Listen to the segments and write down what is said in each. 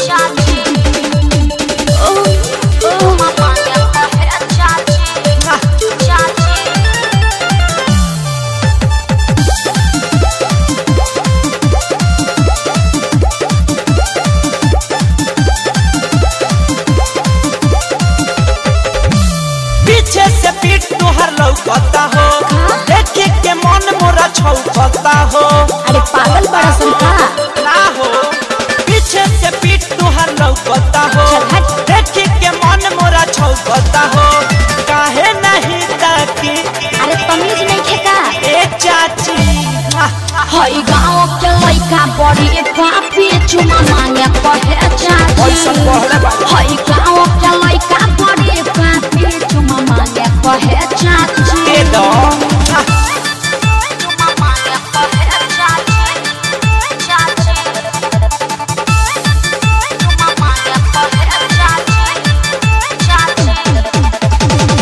पीछे से पीठ तुहर लौकता हो, देखे के मन मोरा छौकता हो। अरे पागल बड़ा सुनता ना हो, पीछे से पीठ तुहर लौकता हो, देखे के मन मोरा छौकता हो। काहे नहीं ताकी? अरे तमीज नहीं खेका ए चाची हई गाँव के लइका बड़ी पापी चुमा मांगे कहे चाची। हई गाँव के लइका बड़ी पापी चुमा मांगे कहे चाची। दे दो चुमा मांगे कहे चाची चाची। चुमा मांगे कहे चाची चाची।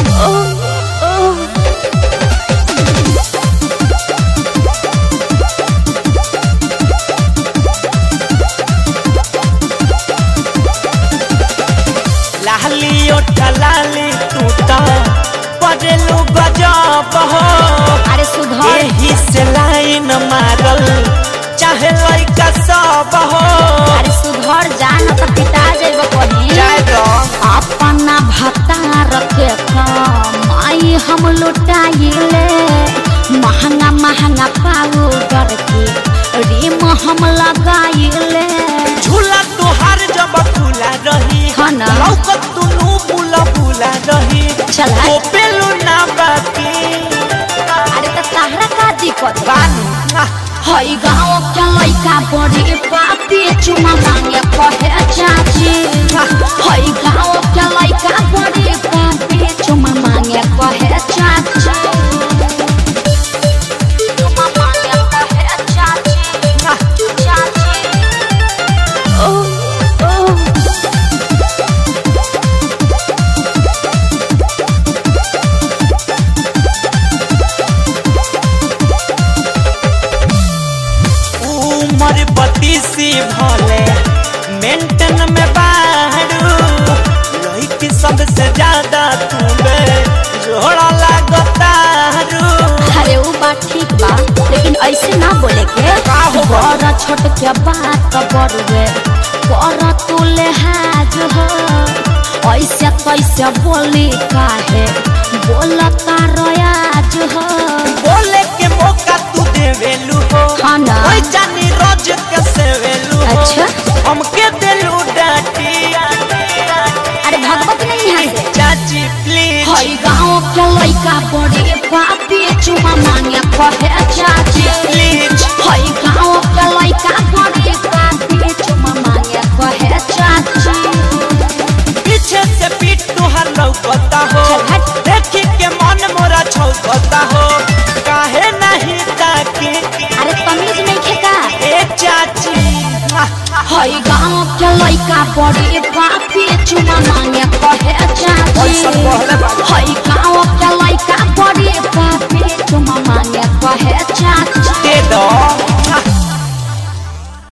लाली ओठा लाली टूटा पड़लू गजब हो। अरे सुधर एही से लाइन मारल चाहे लइका सब हो। अरे सुधर जान तो पिता जब कहीं जाए दो अपना भतार के माई हम लुटाइले। महंगा महंगा पाउडर की रीम हम लगाइले। झूला तुहार जब खुला रही हाँ ना। लौकत तुनु बुला बुला रही चला। ओ पेलू ना बाकी अरे तो तहरा का दिक्कत बानू हई गाँव के लइका बड़ी पापी चुमा मांगे कहे चाची। हई गाँव के लइका बड़ी पापी चुमा मांगे कहे चाची। चुमा मांगे कहे चाची चाची। उमर बत्तीसी भले मेंटन में बाहरू लइकी सबसे ज्यादा तुम्बे जोड़ा लागतारू। अरे वो बात ठीक बा लेकिन ऐसे ना बोले के का हो बड़ा छोट के बात बड़वे कर तू लिहाज हो। ऐसे कैसे बोली काहे बोलता रयाज हो। बोले के मौका तू देवेलू हो हाँ ना। ओए जानी रोज के सेवेलू हो। अच्छा। हमके देलू डाटी अरे भगवत नहीं यहाँ से चाची प्लीज हई गाँव के लइका बड़ी पापी चुमा मांगे कहे चाची। प्लीज हई गाँव के लइका बड़ी पापी चुमा मांगे कहे चाची। पीछे से पीठ तुहर लौकता हो, देखी के मन मोरा छौकता हो। काहे नहीं ताकी? अरे तमीज नहीं खेका ए चाची हई गाँव के लइका बड़ी पापी चुमा मांगे कहे चाची। हई गाँव के लइका बड़ी पापी चुमा मांगे कहे चाची।